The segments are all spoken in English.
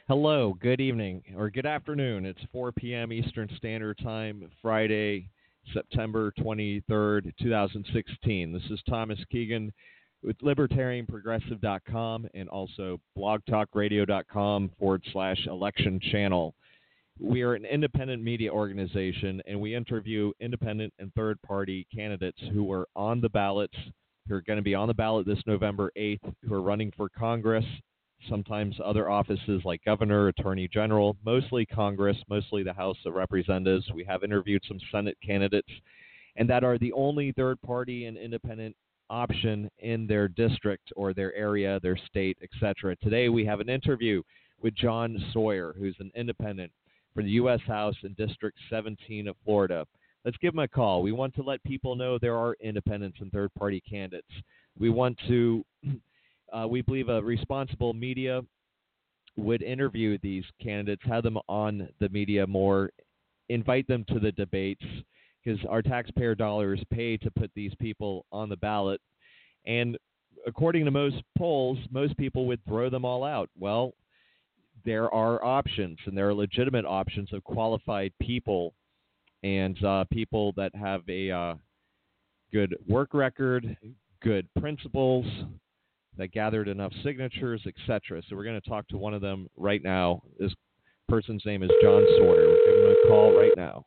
Hello, good evening, or good afternoon. It's 4 p.m. Eastern Standard Time, Friday, September 23rd, 2016. This is Thomas Keegan with LibertarianProgressive.com and also blogtalkradio.com/election channel. We are an independent media organization, and we interview independent and third-party candidates who are on the ballots, who are going to be on the ballot this November 8th, who are running for Congress, sometimes other offices like governor, attorney general, mostly Congress, mostly the House of Representatives. We have interviewed some Senate candidates, and that are the only third-party and independent option in their district or their area, their state, etc. Today we have an interview with John Sawyer, who's an independent for the U.S. House in District 17 of Florida. Let's give him a call. We want to let people know there are independents and third-party candidates. We want to we believe a responsible media would interview these candidates, have them on the media more, invite them to the debates, because our taxpayer dollars pay to put these people on the ballot. And according to most polls, most people would throw them all out. Well, there are options, and there are legitimate options of qualified people and people that have a good work record, good principles, that gathered enough signatures, etc. So we're going to talk to one of them right now. This person's name is John Sawyer. We're giving him a call right now.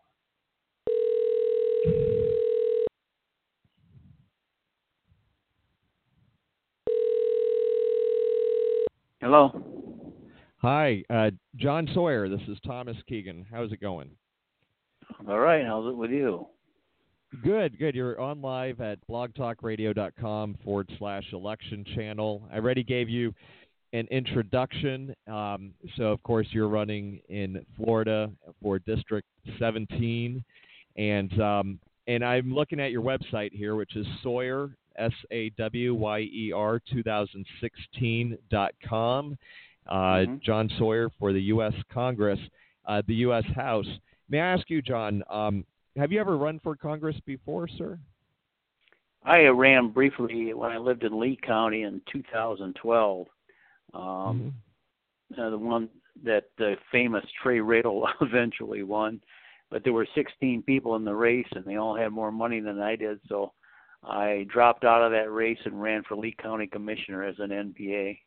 Hello. Hi, John Sawyer. This is Thomas Keegan. How's it going? All right. How's it with you? Good, good. You're on live at blogtalkradio.com/election channel. I already gave you an introduction. So, of course, you're running in Florida for District 17. And I'm looking at your website here, which is Sawyer, SAWYER 2016.com. John Sawyer for the U.S. Congress, the U.S. House. May I ask you, John, have you ever run for Congress before, sir? I ran briefly when I lived in Lee County in 2012. The one that the famous Trey Radel eventually won. But there were 16 people in the race, and they all had more money than I did. So I dropped out of that race and ran for Lee County Commissioner as an NPA.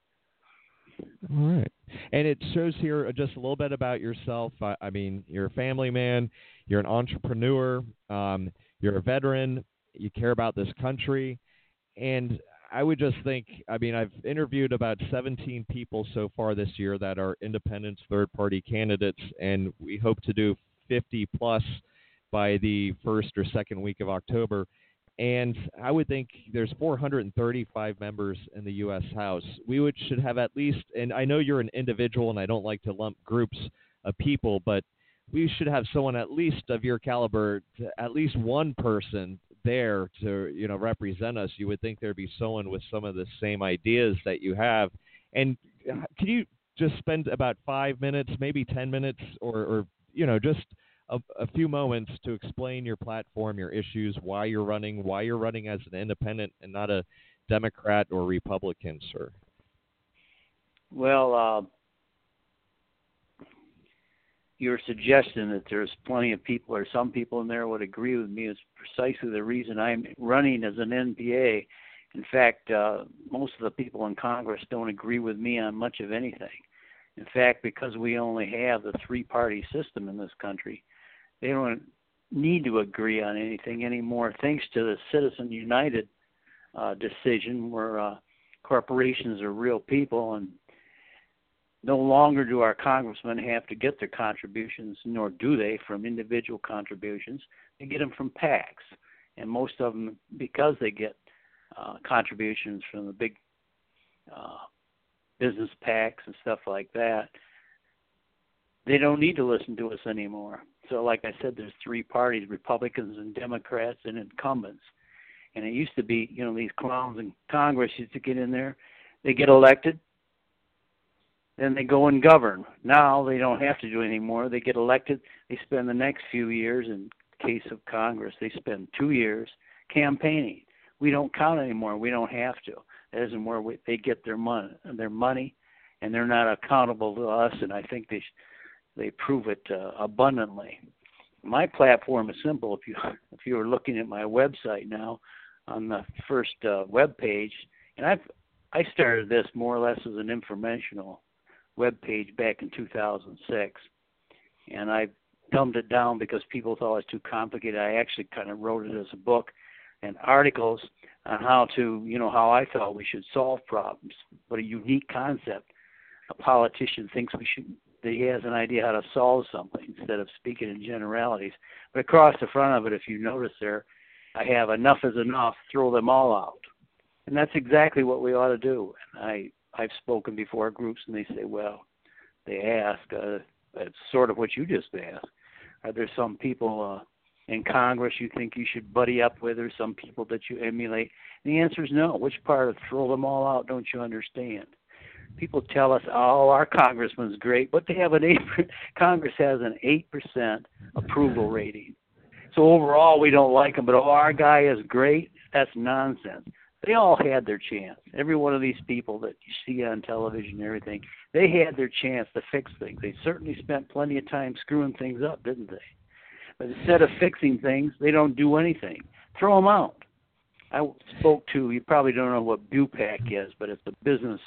All right. And it shows here just a little bit about yourself. I mean, you're a family man. You're an entrepreneur. You're a veteran. You care about this country. And I would just think, I mean, I've interviewed about 17 people so far this year that are independent third-party candidates, and we hope to do 50 plus by the first or second week of October. And I would think there's 435 members in the U.S. House. We should have at least, and I know you're an individual, and I don't like to lump groups of people, but we should have someone at least of your caliber, at least one person there to, represent us. You would think there'd be someone with some of the same ideas that you have. And can you just spend about 5 minutes, maybe 10 minutes, or just a few moments to explain your platform, your issues, why you're running as an independent and not a Democrat or Republican, sir? Well, your suggestion that there's plenty of people or some people in there would agree with me is precisely the reason I'm running as an NPA. In fact, most of the people in Congress don't agree with me on much of anything. In fact, because we only have the three-party system in this country, they don't need to agree on anything anymore, thanks to the Citizen United decision where corporations are real people, and no longer do our congressmen have to get their contributions, nor do they, from individual contributions. They get them from PACs, and most of them, because they get contributions from the big business PACs and stuff like that, they don't need to listen to us anymore. So like I said, there's three parties, Republicans and Democrats and incumbents. And it used to be, these clowns in Congress used to get in there. They get elected, then they go and govern. Now they don't have to do any more. They get elected. They spend the next few years, in case of Congress, they spend 2 years campaigning. We don't count anymore. We don't have to. That isn't where they get their money, and they're not accountable to us, and I think they prove it abundantly. My platform is simple. If you were looking at my website now, on the first web page, and I started this more or less as an informational web page back in 2006, and I dumbed it down because people thought it was too complicated. I actually kind of wrote it as a book and articles on how I thought we should solve problems. What a unique concept. A politician thinks that he has an idea how to solve something instead of speaking in generalities. But across the front of it, if you notice there, I have enough is enough, throw them all out. And that's exactly what we ought to do. And I've spoken before groups, and they say, well, they ask, it's sort of what you just asked. Are there some people in Congress you think you should buddy up with, or some people that you emulate? And the answer is no. Which part of throw them all out don't you understand? People tell us, oh, our congressman's great, but they have Congress has an 8% approval rating. So overall, we don't like him, but our guy is great. That's nonsense. They all had their chance. Every one of these people that you see on television and everything, they had their chance to fix things. They certainly spent plenty of time screwing things up, didn't they? But instead of fixing things, they don't do anything. Throw them out. I spoke to, you probably don't know what BUPAC is, but it's the business,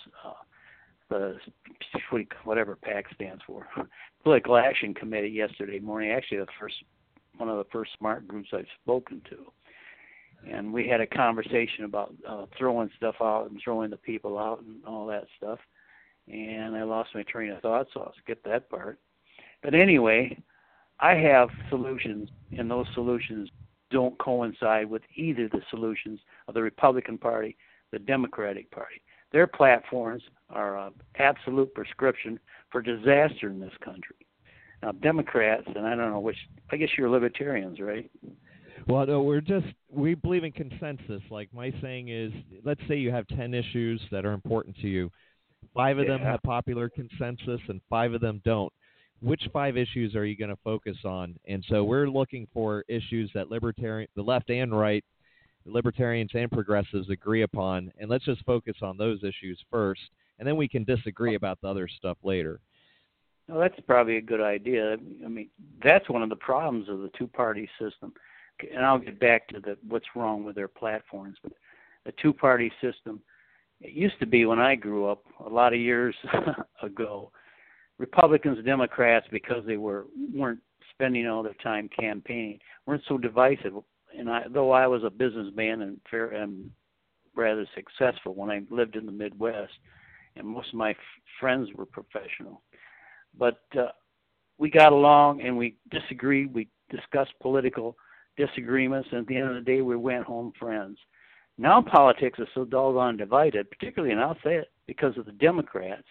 whatever PAC stands for, Political Action Committee yesterday morning. Actually, one of the first smart groups I've spoken to. And we had a conversation about throwing stuff out and throwing the people out and all that stuff. And I lost my train of thought, so I'll skip that part. But anyway, I have solutions, and those solutions don't coincide with either the solutions of the Republican Party, the Democratic Party. Their platforms are an absolute prescription for disaster in this country. Now, Democrats, and I don't know which, I guess you're libertarians, right? Well, no, we believe in consensus. Like my saying is, let's say you have 10 issues that are important to you. 5 of them have popular consensus and 5 of them don't. Which 5 issues are you going to focus on? And so we're looking for issues that the left and right, libertarians and progressives agree upon, and let's just focus on those issues first, and then we can disagree about the other stuff later. Well, that's probably a good idea. I mean, that's one of the problems of the two-party system. And I'll get back to what's wrong with their platforms. But the two-party system, it used to be when I grew up a lot of years ago, Republicans and Democrats, because they weren't spending all their time campaigning, weren't so divisive. And though I was a businessman and rather successful when I lived in the Midwest, and most of my friends were professional, but we got along and we disagreed. We discussed political disagreements, and at the end of the day, we went home friends. Now politics is so doggone divided, particularly, and I'll say it, because of the Democrats.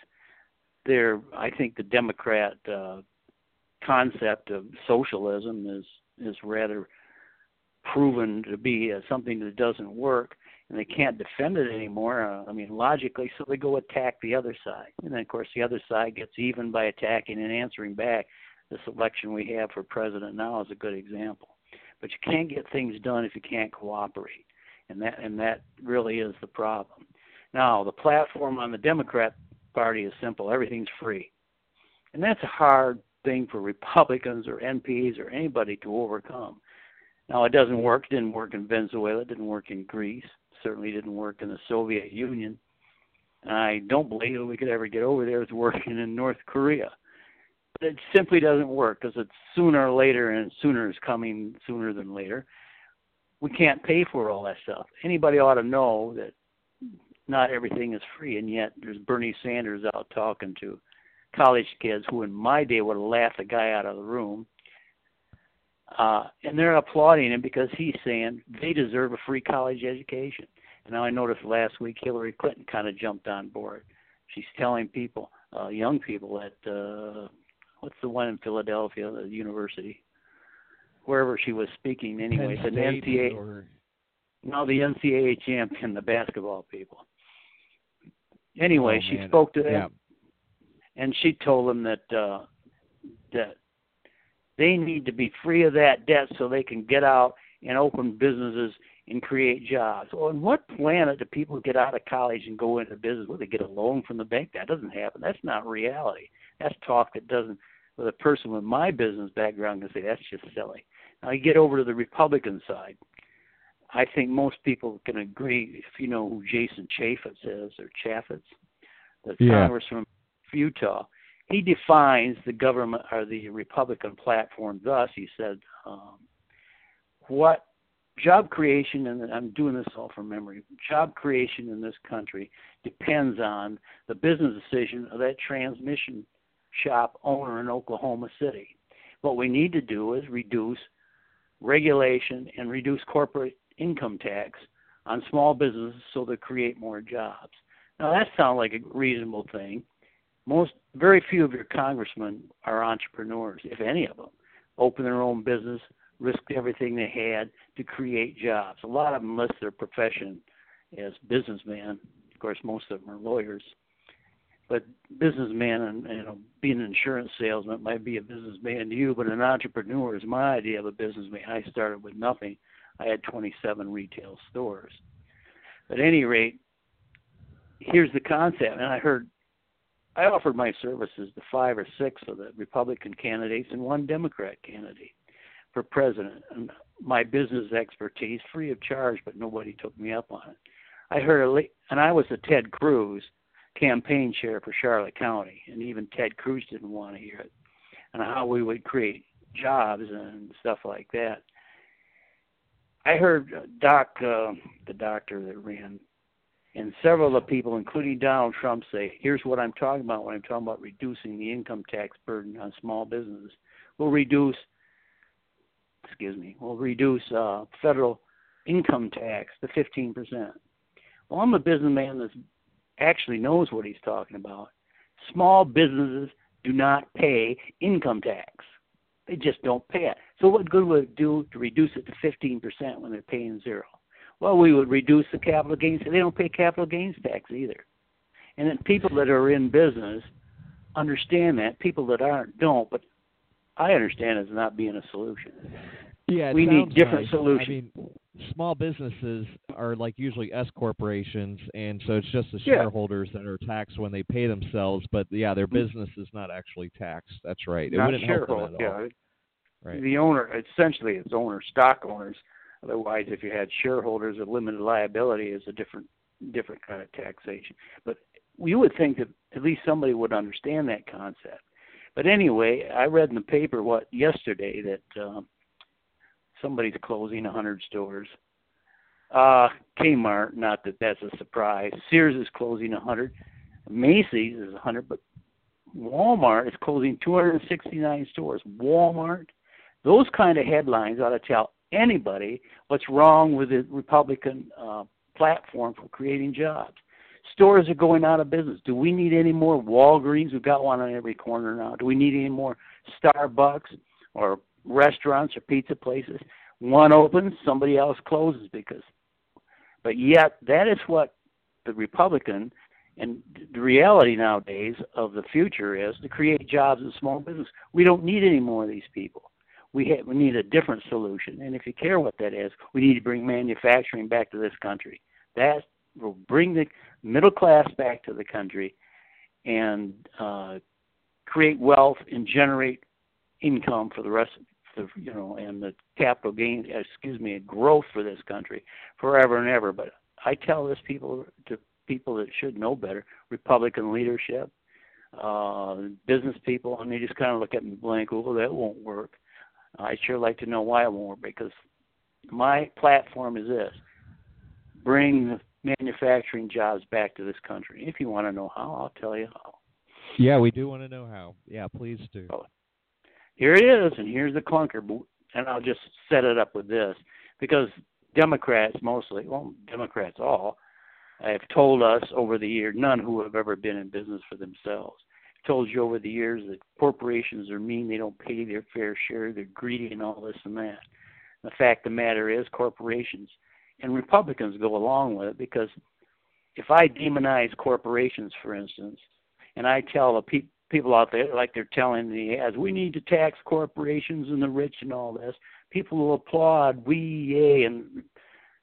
I think the Democrat concept of socialism is rather proven to be something that doesn't work, and they can't defend it anymore, logically, so they go attack the other side. And then, of course, the other side gets even by attacking and answering back. This election we have for president now is a good example. But you can't get things done if you can't cooperate, and that really is the problem. Now, the platform on the Democrat Party is simple. Everything's free. And that's a hard thing for Republicans or MPs or anybody to overcome. Now, it doesn't work. It didn't work in Venezuela. It didn't work in Greece. It certainly didn't work in the Soviet Union. And I don't believe that we could ever get over there. It's working in North Korea. But it simply doesn't work because it's sooner or later, and sooner is coming sooner than later. We can't pay for all that stuff. Anybody ought to know that not everything is free, and yet there's Bernie Sanders out talking to college kids who in my day would have laughed the guy out of the room. And they're applauding him because he's saying they deserve a free college education. And now I noticed last week Hillary Clinton kind of jumped on board. She's telling people, young people at, what's the one in Philadelphia, the university, wherever she was speaking anyway, the NCAA. No, the NCAA champion, the basketball people. Anyway, she spoke to them, and she told them that they need to be free of that debt so they can get out and open businesses and create jobs. Well, on what planet do people get out of college and go into business? Will they get a loan from the bank? That doesn't happen. That's not reality. That's talk that doesn't, with a person with my business background can say that's just silly. Now you get over to the Republican side. I think most people can agree, if you know who Jason Chaffetz is, or Chaffetz, the congressman from Utah, he defines the government or the Republican platform thus. He said, what job creation, and I'm doing this all from memory, job creation in this country depends on the business decision of that transmission shop owner in Oklahoma City. What we need to do is reduce regulation and reduce corporate income tax on small businesses so they create more jobs. Now that sounds like a reasonable thing. Very few of your congressmen are entrepreneurs, if any of them. Open their own business, risked everything they had to create jobs. A lot of them list their profession as businessman. Of course, most of them are lawyers. But businessman and being an insurance salesman might be a businessman to you, but an entrepreneur is my idea of a businessman. I started with nothing. I had 27 retail stores. At any rate, here's the concept. And I offered my services to 5 or 6 of the Republican candidates and 1 Democrat candidate for president. And my business expertise, free of charge, but nobody took me up on it. And I was the Ted Cruz campaign chair for Charlotte County, and even Ted Cruz didn't want to hear it, and how we would create jobs and stuff like that. I heard the doctor that ran, and several of the people, including Donald Trump, say, here's what I'm talking about when I'm talking about reducing the income tax burden on small businesses. We'll reduce federal income tax to 15%. Well, I'm a businessman that actually knows what he's talking about. Small businesses do not pay income tax. They just don't pay it. So what good would it do to reduce it to 15% when they're paying 0? Well, we would reduce the capital gains. They don't pay capital gains tax either. And then people that are in business understand that. People that aren't don't. But I understand it as not being a solution. Yeah, we need different solutions. I mean, small businesses are like usually S corporations, and so it's just the shareholders that are taxed when they pay themselves. But yeah, their business is not actually taxed. That's right. It wouldn't help them at all. Right. The owner, essentially, it's owners, stock owners. Otherwise, if you had shareholders of limited liability, is a different kind of taxation. But you would think that at least somebody would understand that concept. But anyway, I read in the paper yesterday that somebody's closing 100 stores. Kmart, not that that's a surprise. Sears is closing 100. Macy's is 100, but Walmart is closing 269 stores. Walmart, those kind of headlines ought to tell anybody what's wrong with the Republican platform for creating jobs. Stores are going out of business. Do we need any more Walgreens? We've got one on every corner now. Do we need any more Starbucks or restaurants or pizza places? One opens, somebody else closes but yet that is what the Republican and the reality nowadays of the future is, to create jobs in small business. We don't need any more of these people. We need a different solution. And if you care what that is, we need to bring manufacturing back to this country. That will bring the middle class back to the country and create wealth and generate income for the rest of and the capital gains, growth for this country forever and ever. But I tell this to people that should know better, Republican leadership, business people, and they just kind of look at me blank, oh, that won't work. I sure like to know why it won't work, because my platform is this: bring the manufacturing jobs back to this country. If you want to know how, I'll tell you how. Yeah, we do want to know how. Yeah, please do. So, here it is, and here's the clunker, and I'll just set it up with this, because Democrats mostly, Democrats all, have told us over the years, none who have ever been in business for themselves, told you over the years that corporations are mean, they don't pay their fair share, they're greedy and all this and that. The fact of the matter is, corporations, and Republicans go along with it, because if I demonize corporations, for instance, and I tell the people out there, like they're telling the ads, we need to tax corporations and the rich and all this, people will applaud, yay, and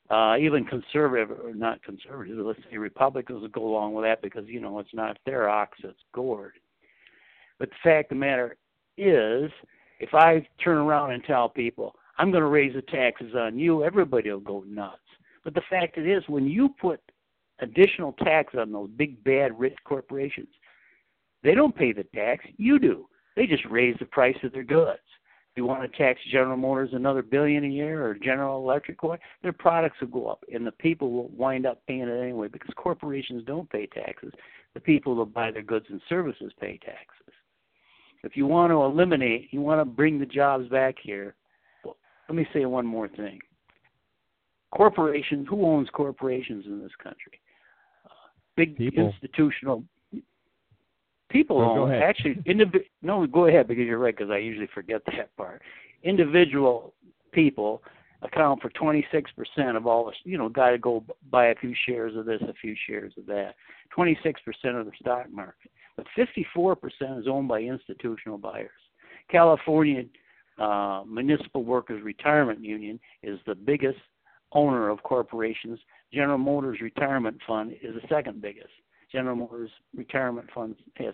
Even conservative, or not conservative, let's say Republicans will go along with that because, it's not their ox, it's gored. But the fact of the matter is, if I turn around and tell people, I'm going to raise the taxes on you, everybody will go nuts. But the fact is, when you put additional tax on those big, bad, rich corporations, they don't pay the tax, you do. They just raise the price of their goods. If you want to tax General Motors another $1 billion a year, or General Electric, their products will go up, and the people will wind up paying it anyway because corporations don't pay taxes. The people that buy their goods and services pay taxes. If you want to eliminate, you want to bring the jobs back here, well, let me say one more thing. Corporations, who owns corporations in this country? Big people. Institutional people own. Actually, no, go ahead because you're right, because I usually forget that part. Individual people account for 26% of all the, got to go buy a few shares of this, a few shares of that. 26% of the stock market. But 54% is owned by institutional buyers. California Municipal Workers Retirement Union is the biggest owner of corporations. General Motors Retirement Fund is the second biggest. General Motors Retirement Fund has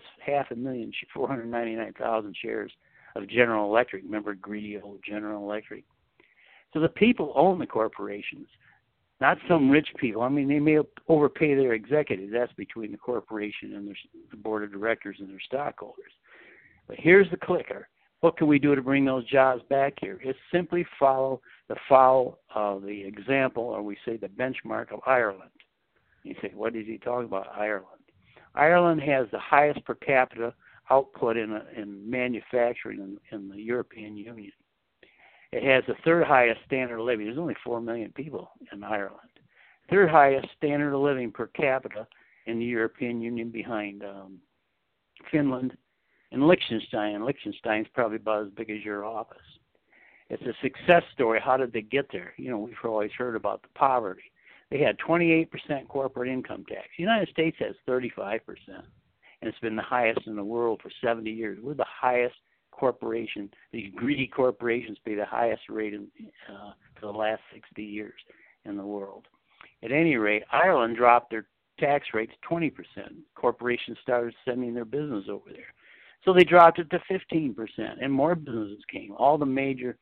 499,000 shares of General Electric. Remember greedy old General Electric? So the people own the corporations, not some rich people. I mean, they may overpay their executives. That's between the corporation and the board of directors and their stockholders. But here's the clicker. What can we do to bring those jobs back here? It's simply follow the example, or we say the benchmark of Ireland. You say, what is he talking about, Ireland? Ireland has the highest per capita output in manufacturing in the European Union. It has the third highest standard of living. There's only 4 million people in Ireland. Third highest standard of living per capita in the European Union, behind Finland and Liechtenstein. Liechtenstein's probably about as big as your office. It's a success story. How did they get there? We've always heard about the poverty. They had 28% corporate income tax. The United States has 35%, and it's been the highest in the world for 70 years. We're the highest corporation. These greedy corporations pay the highest rate for the last 60 years in the world. At any rate, Ireland dropped their tax rate to 20%. Corporations started sending their business over there. So they dropped it to 15%, and more businesses came. All the major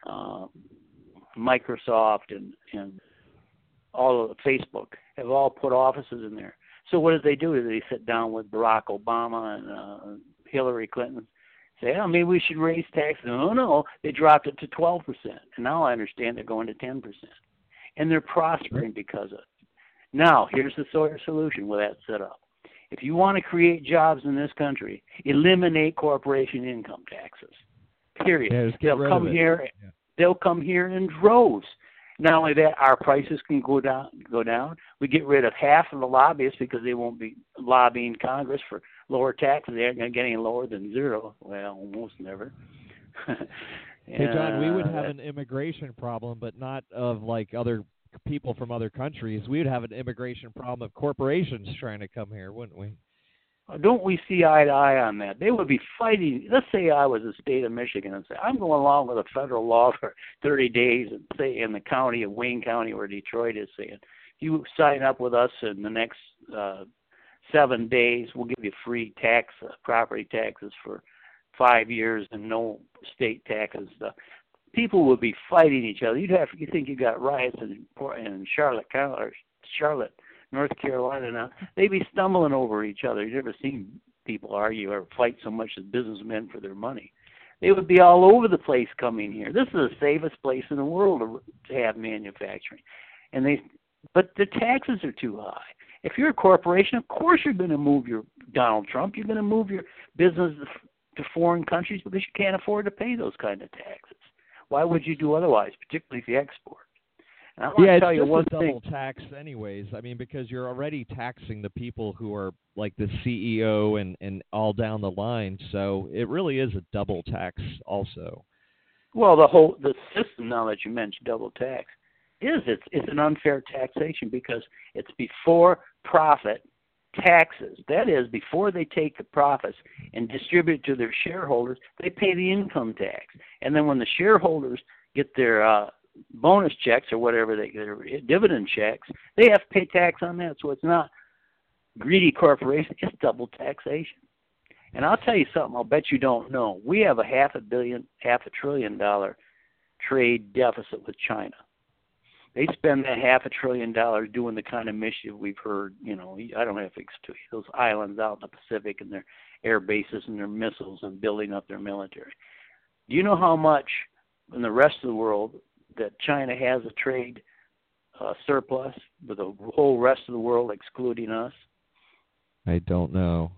Microsoft and all of Facebook have all put offices in there. So what did they do? They sit down with Barack Obama and Hillary Clinton, say, maybe we should raise taxes. No, they dropped it to 12%. And now I understand they're going to 10%. And they're prospering because of it. Now, here's the sort of solution with that set up. If you want to create jobs in this country, eliminate corporation income taxes. Period. Yeah, they'll come here. Yeah. They'll come here in droves. Not only that, our prices can go down. We get rid of half of the lobbyists because they won't be lobbying Congress for lower taxes. They aren't going to get any lower than zero. Well, almost never. Hey, John, we would have an immigration problem, but not of like other people from other countries. We would have an immigration problem of corporations trying to come here, wouldn't we? Don't we see eye to eye on that? They would be fighting. Let's say I was the state of Michigan and say, I'm going along with a federal law for 30 days, and say in the county of Wayne County where Detroit is, saying, you sign up with us in the next 7 days, we'll give you free property taxes for 5 years and no state taxes. People would be fighting each other. You think you got riots in Charlotte County or Charlotte, North Carolina now. They'd be stumbling over each other. You've never seen people argue or fight so much as businessmen for their money. They would be all over the place coming here. This is the safest place in the world to have manufacturing. But the taxes are too high. If you're a corporation, of course you're going to move your Donald Trump. You're going to move your business to foreign countries because you can't afford to pay those kind of taxes. Why would you do otherwise, particularly if you export? And I want to tell you one thing. It's just a double tax anyways. I mean, because you're already taxing the people who are like the CEO and all down the line. So it really is a double tax also. Well, the system, now that you mentioned double tax, it's an unfair taxation because it's before profit taxes. That is, before they take the profits and distribute to their shareholders, they pay the income tax. And then when the shareholders get their bonus checks or whatever they get, dividend checks, they have to pay tax on that. So it's not greedy corporation, it's double taxation. And I'll tell you something, I'll bet you don't know. We have a $500 billion trade deficit with China. They spend that $500 billion doing the kind of mischief we've heard, I don't have to explain those islands out in the Pacific and their air bases and their missiles and building up their military. Do you know how much in the rest of the world that China has a trade surplus with the whole rest of the world excluding us? I don't know.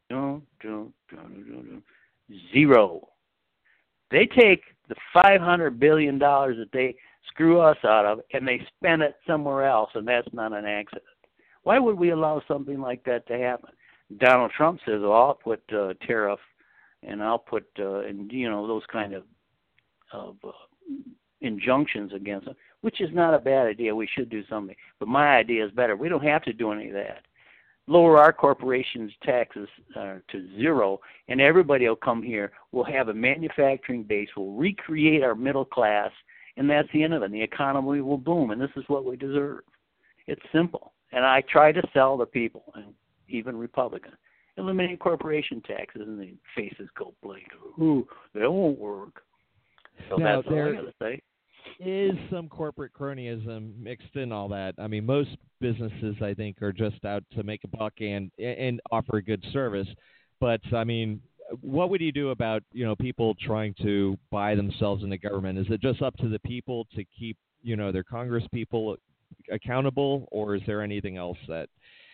Zero. They take the $500 billion that they screw us out of and they spend it somewhere else, and that's not an accident. Why would we allow something like that to happen? Donald Trump says, "Oh, I'll put tariff, and I'll put those kind of injunctions against them," which is not a bad idea. We should do something, but my idea is better. We don't have to do any of that. Lower our corporations' taxes to zero, and everybody will come here. We'll have a manufacturing base. We'll recreate our middle class, and that's the end of it. And the economy will boom, and this is what we deserve. It's simple. And I try to sell the people, and even Republicans, eliminate corporation taxes, and their faces go blank. Ooh, that won't work. So now, that's all I got to say. Is some corporate cronyism mixed in all that? I mean, most businesses, I think, are just out to make a buck and offer a good service. But I mean, what would you do about people trying to buy themselves in the government? Is it just up to the people to keep their Congress people accountable, or is there anything else that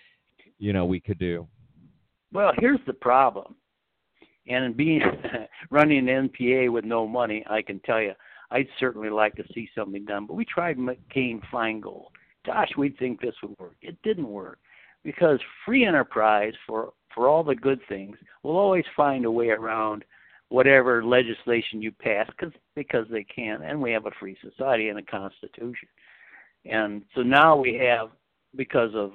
we could do? Well, here's the problem. And being running an NPA with no money, I can tell you, I'd certainly like to see something done. But we tried McCain-Feingold. Gosh, we'd think this would work. It didn't work because free enterprise for all the good things will always find a way around whatever legislation you pass because they can. And we have a free society and a constitution. And so now we have, because of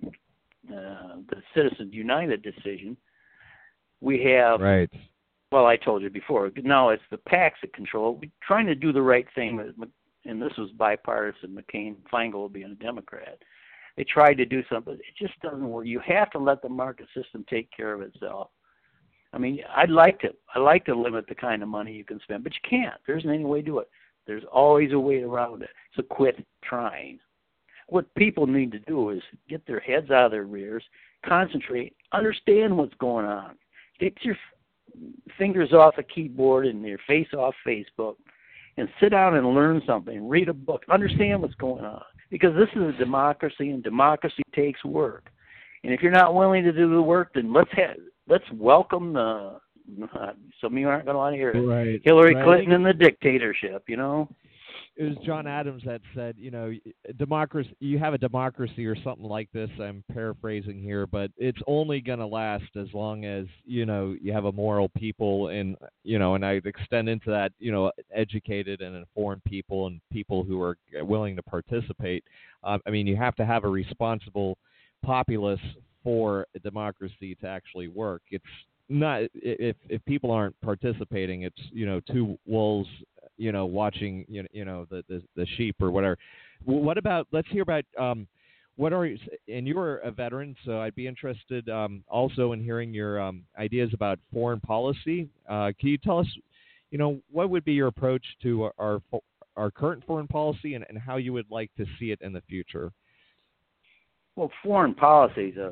the Citizens United decision, we have, right. Well, I told you before, now it's the PACs that control it. We're trying to do the right thing, and this was bipartisan, McCain-Feingold being a Democrat. They tried to do something. It just doesn't work. You have to let the market system take care of itself. I mean, I'd like to limit the kind of money you can spend, but you can't. There isn't any way to do it. There's always a way around it. So quit trying. What people need to do is get their heads out of their rears, concentrate, understand what's going on. Get your fingers off a keyboard and your face off Facebook and sit down and learn something, read a book, understand what's going on. Because this is a democracy, and democracy takes work. And if you're not willing to do the work, then let's welcome some of you aren't going to want to hear it. Right. Hillary Clinton and the dictatorship, It was John Adams that said, democracy. You have a democracy or something like this. I'm paraphrasing here, but it's only going to last as long as you have a moral people, and and I'd extend into that, educated and informed people and people who are willing to participate. I mean, you have to have a responsible populace for a democracy to actually work. It's not if people aren't participating, it's two wolves watching the sheep or whatever. What about, let's hear about what are, and you're a veteran, so I'd be interested also in hearing your ideas about foreign policy. Can you tell us what would be your approach to our current foreign policy and how you would like to see it in the future? Well, foreign policy is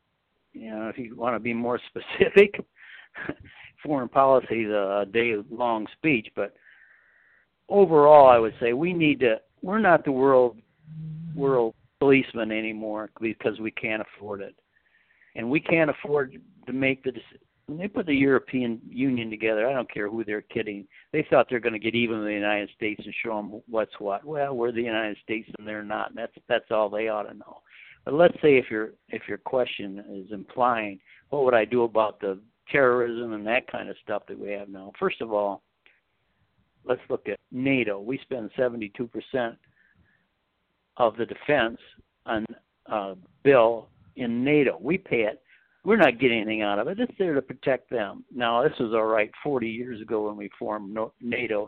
if you want to be more specific, foreign policy is a day-long speech, but overall, I would say we're not the world policeman anymore because we can't afford it. And we can't afford to make the decision. When they put the European Union together, I don't care who they're kidding. They thought they're going to get even with the United States and show them what's what. Well, we're the United States and they're not. And that's all they ought to know. But let's say if your question is implying, what would I do about the terrorism and that kind of stuff that we have now? First of all, let's look at NATO. We spend 72% of the defense on bill in NATO. We pay it. We're not getting anything out of it. It's there to protect them. Now, this was all right 40 years ago when we formed NATO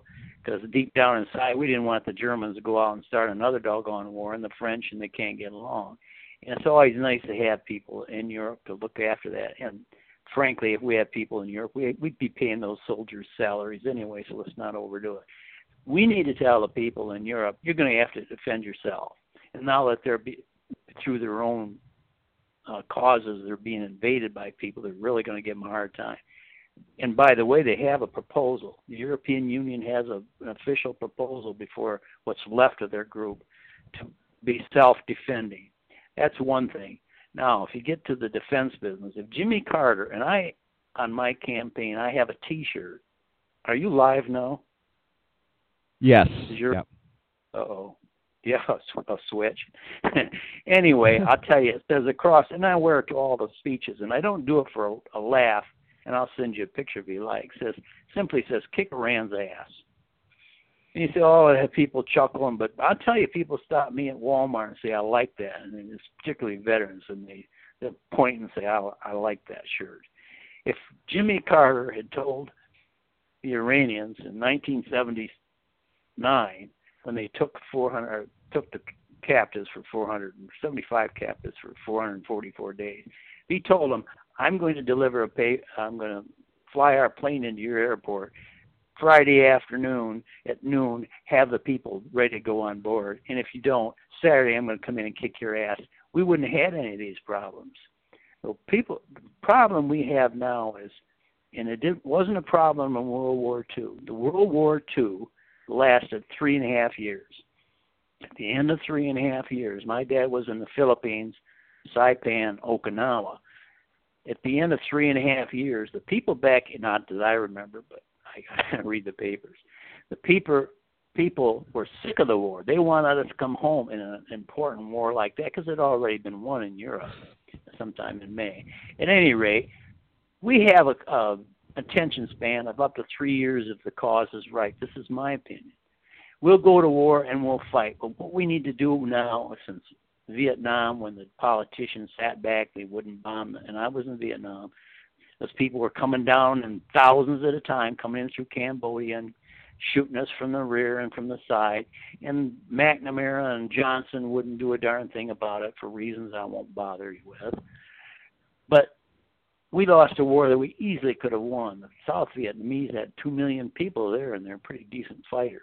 because deep down inside we didn't want the Germans to go out and start another doggone war, and the French, and they can't get along. And it's always nice to have people in Europe to look after that. And frankly, if we had people in Europe, we'd be paying those soldiers salaries anyway, so let's not overdo it. We need to tell the people in Europe, you're going to have to defend yourself. And now that they're through their own causes, they're being invaded by people, they're really going to give them a hard time. And by the way, they have a proposal. The European Union has an official proposal before what's left of their group to be self-defending. That's one thing. Now, if you get to the defense business, if Jimmy Carter, and I, on my campaign, I have a T-shirt. Are you live now? Yes. Yep. Uh-oh. Yeah, a switch. Anyway, I'll tell you, it says across, and I wear it to all the speeches, and I don't do it for a laugh, and I'll send you a picture if you like. It simply says, kick Iran's ass. And you say, oh, I have people chuckling, but I'll tell you, people stop me at Walmart and say, I like that, and it's particularly veterans, and they point and say, I like that shirt. If Jimmy Carter had told the Iranians in 1979, when they took the captives for 475 captives for 444 days, he told them, I'm going to fly our plane into your airport Friday afternoon at noon, have the people ready to go on board. And if you don't, Saturday I'm going to come in and kick your ass. We wouldn't have had any of these problems. So the problem we have now is, and it wasn't a problem in World War II. The World War II lasted 3.5 years. At the end of 3.5 years, my dad was in the Philippines, Saipan, Okinawa. At the end of 3.5 years, the people back, not that I remember, but I read the papers, the people were sick of the war. They wanted us to come home in an important war like that because it had already been won in Europe sometime in May. At any rate, we have a attention span of up to 3 years if the cause is right. This is my opinion. We'll go to war and we'll fight. But what we need to do now, since Vietnam, when the politicians sat back, they wouldn't bomb, and I was in Vietnam, those people were coming down in thousands at a time, coming in through Cambodia and shooting us from the rear and from the side. And McNamara and Johnson wouldn't do a darn thing about it for reasons I won't bother you with. But we lost a war that we easily could have won. The South Vietnamese had 2 million people there, and they're pretty decent fighters.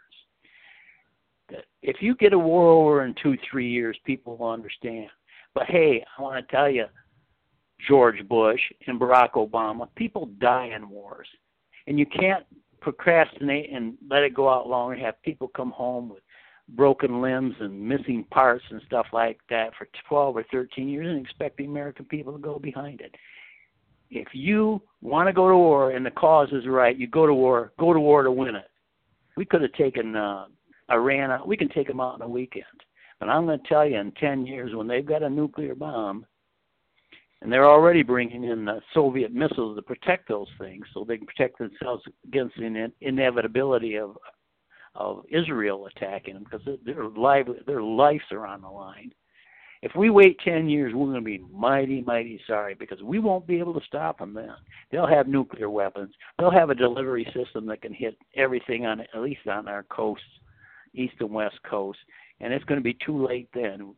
If you get a war over in 2-3 years, people will understand. But hey, I want to tell you, George Bush and Barack Obama, people die in wars. And you can't procrastinate and let it go out long and have people come home with broken limbs and missing parts and stuff like that for 12 or 13 years and expect the American people to go behind it. If you want to go to war and the cause is right, you go to war to win it. We could have taken Iran out. We can take them out in a weekend. But I'm going to tell you, in 10 years, when they've got a nuclear bomb, and they're already bringing in Soviet missiles to protect those things so they can protect themselves against the inevitability of Israel attacking them, because their lives are on the line. If we wait 10 years, we're going to be mighty, mighty sorry, because we won't be able to stop them then. They'll have nuclear weapons. They'll have a delivery system that can hit everything at least on our coasts, east and west coast, and it's going to be too late then.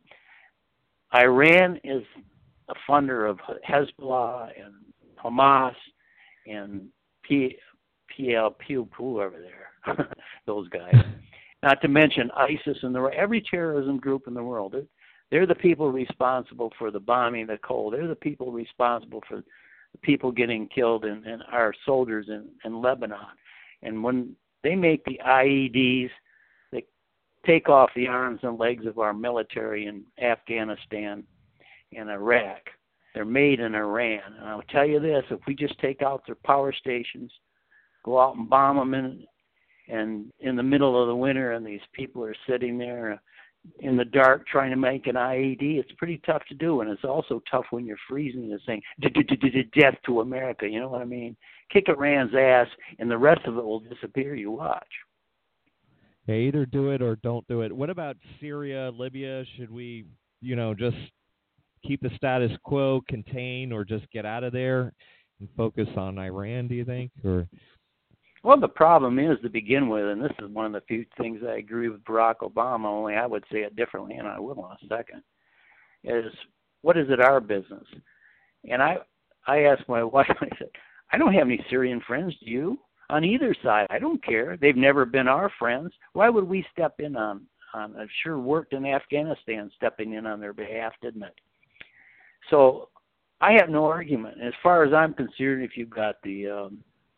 Iran is a funder of Hezbollah and Hamas and PLP, whoever there, those guys. Not to mention ISIS and every terrorism group in the world. They're the people responsible for the bombing of the Cole. They're the people responsible for the people getting killed and our soldiers in Lebanon. And when they make the IEDs, they take off the arms and legs of our military in Afghanistan and Iraq. They're made in Iran. And I'll tell you this, if we just take out their power stations, go out and bomb them in the middle of the winter, and these people are sitting there in the dark trying to make an IED, it's pretty tough to do. And it's also tough when you're freezing and saying, death to America, you know what I mean? Kick Iran's ass, and the rest of it will disappear, you watch. Yeah, either do it or don't do it. What about Syria, Libya? Should we, just keep the status quo, contain, or just get out of there and focus on Iran, do you think? Or Well, the problem is to begin with, and this is one of the few things I agree with Barack Obama, only I would say it differently, and I will in a second, is what is it our business? And I asked my wife, I said, I don't have any Syrian friends, do you? On either side, I don't care. They've never been our friends. Why would we step in on it sure worked in Afghanistan stepping in on their behalf, didn't it? So I have no argument. As far as I'm concerned, if you've got the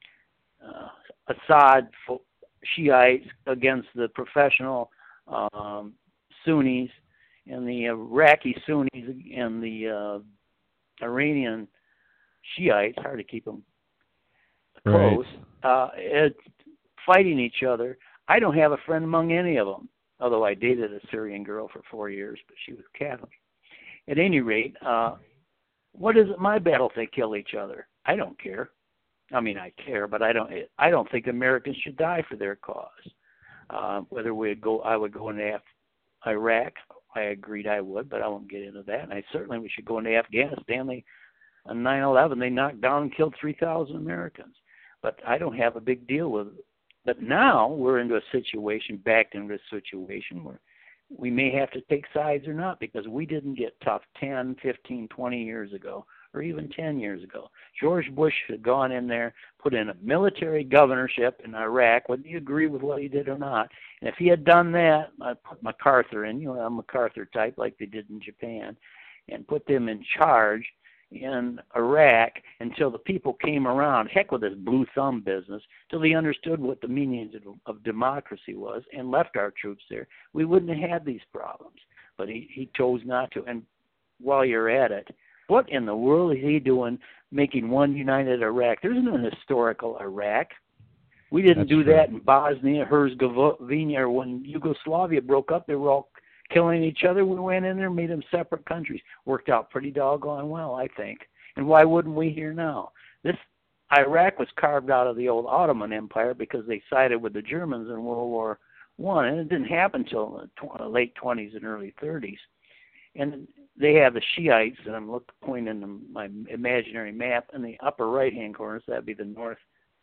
Assad Shiites against the professional Sunnis and the Iraqi Sunnis and the Iranian Shiites, hard to keep them close, fighting each other. I don't have a friend among any of them, although I dated a Syrian girl for 4 years, but she was Catholic. At any rate, what is it my battle if they kill each other? I don't care. I mean, I care, but I don't think Americans should die for their cause. Whether I would go into Iraq, I agreed I would, but I won't get into that. And we should go into Afghanistan. On 9/11, they knocked down and killed 3,000 Americans. But I don't have a big deal with it. But now we're backed into a situation where we may have to take sides or not, because we didn't get tough 10, 15, 20 years ago, or even 10 years ago. George Bush had gone in there, put in a military governorship in Iraq, whether you agree with what he did or not. And if he had done that, I'd put MacArthur in, a MacArthur type like they did in Japan, and put them in charge in Iraq until the people came around, heck with this blue thumb business, till they understood what the meaning of democracy was and left our troops there, we wouldn't have had these problems. But he chose not to. And while you're at it, what in the world is he doing making one united Iraq? There's no historical Iraq. We didn't do that in Bosnia, Herzegovina, or when Yugoslavia broke up, they were all killing each other. We went in there, made them separate countries. Worked out pretty doggone well, I think. And why wouldn't we here now? This Iraq was carved out of the old Ottoman Empire because they sided with the Germans in World War I, and it didn't happen until the late 20s and early 30s. And they have the Shiites, and I'm pointing to my imaginary map in the upper right-hand corner, so that'd be the northeast.